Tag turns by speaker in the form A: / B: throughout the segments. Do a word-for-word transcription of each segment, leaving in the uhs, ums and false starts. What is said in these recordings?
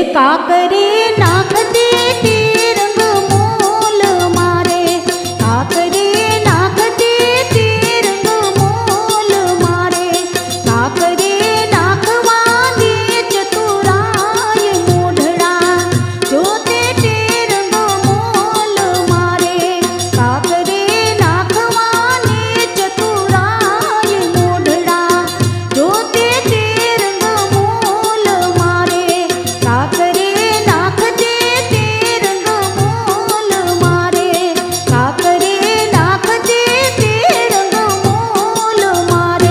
A: काकरे नाखते तिरंग मोल मारे, काकरे नाखते तिरंग मोल मारे, काकरे नाखवाने चतुराय मोढड़ा जोते तिरंग मोल मारे, काकरे नाखवाने चतुराय मोढड़ा जोते तिरंग मोल मारे, काकरे नाखते तिरंग मोल मारे, काकरे नाखते तिरंग मोल मारे।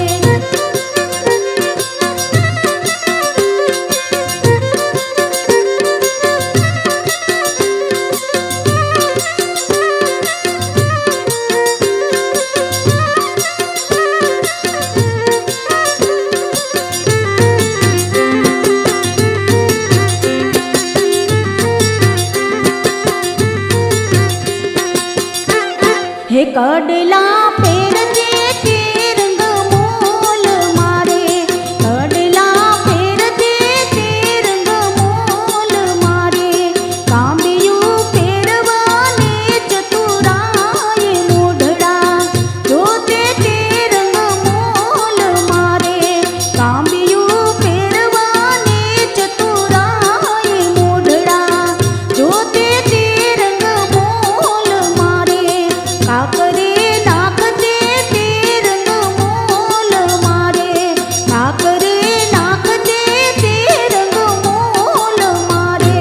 A: हे कडला फेरते तिरंग मोल मारे, कडला फेरते तिरंग मोल मारे, कांबियू फेरवाने चतुराय मोढड़ा जोते तिरंग मोल मारे, कांबियू फेरवाने चतुराय मोढड़ा जोते तिरंग मोल मारे, काकरे नाखते तिरंग मोल मारे, काकरे नाखते तिरंग मोल मारे।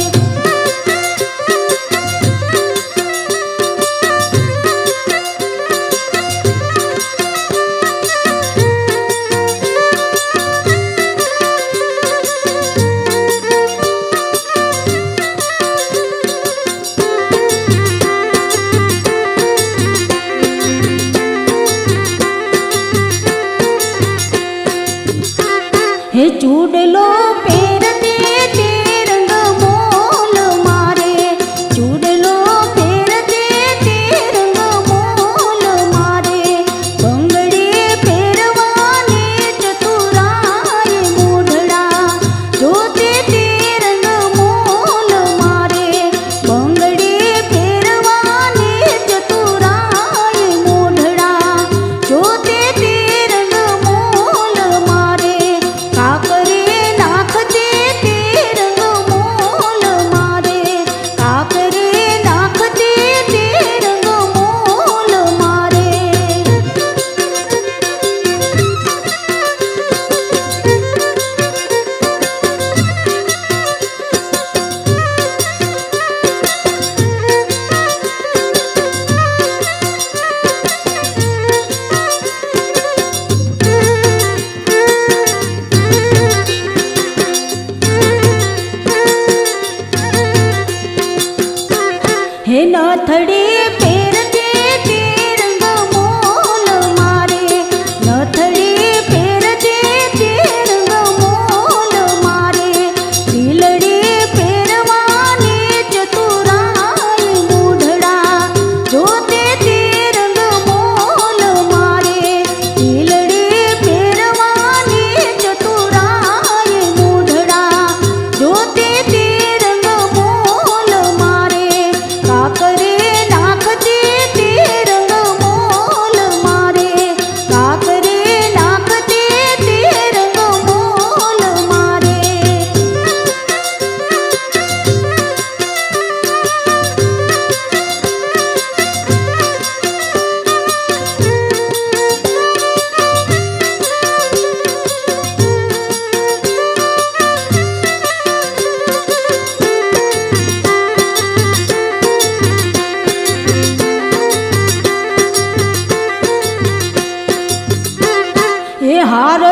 A: हे चूडलो फेरते तिरंग मोल मारे, चूडलो फेरते तिरंग मोल मारे, બંગડી फेरवाने चतुराय मोढड़ा जोते तिरंग मोल मारे, બંગડી फेरवाने चतुराय मोढड़ा जोते तिरंग मोल मारे, काकरे नाखते तिरंग मोल मारे, काकरे नाखते तिरंग मोल मारे। हे नथड़ी फेरते तिरंग मोल मारे, नथड़ी फेरते तिरंग मोल मारे, लीलड़ी फेरवाने चतुराय मोढड़ा जोते तिरंग मोल मारे, लीलड़ी फेरवाने चतुराय मोढड़ा जोते तिरंग मोल मारे, काकरे नाखते तिरंग मोल मारे, काकरे नाखते तिरंग मोल मारे। हे हार